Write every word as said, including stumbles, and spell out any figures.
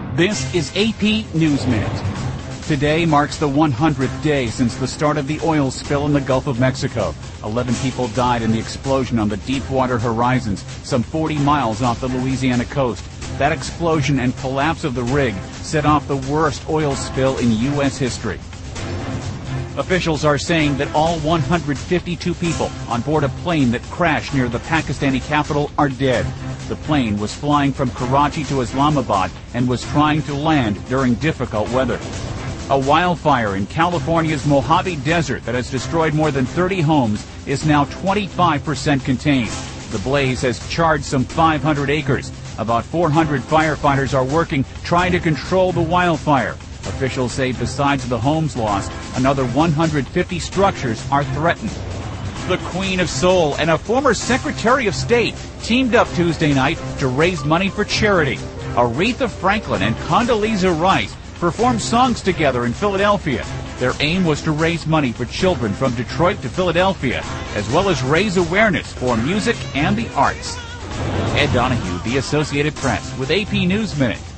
This is A P News Minute. Today marks the one hundredth day since the start of the oil spill in the Gulf of Mexico. Eleven people died in the explosion on the Deepwater Horizons, some forty miles off the Louisiana coast. That explosion and collapse of the rig set off the worst oil spill in U S history. Officials are saying that all one hundred fifty-two people on board a plane that crashed near the Pakistani capital are dead. The plane was flying from Karachi to Islamabad and was trying to land during difficult weather. A wildfire in California's Mojave Desert that has destroyed more than thirty homes is now twenty-five percent contained. The blaze has charred some five hundred acres. About four hundred firefighters are working trying to control the wildfire. Officials say besides the homes lost, another one hundred fifty structures are threatened. The Queen of Soul and a former Secretary of State teamed up Tuesday night to raise money for charity. Aretha Franklin and Condoleezza Rice performed songs together in Philadelphia. Their aim was to raise money for children from Detroit to Philadelphia, as well as raise awareness for music and the arts. Ed Donahue, The Associated Press, with A P News Minute.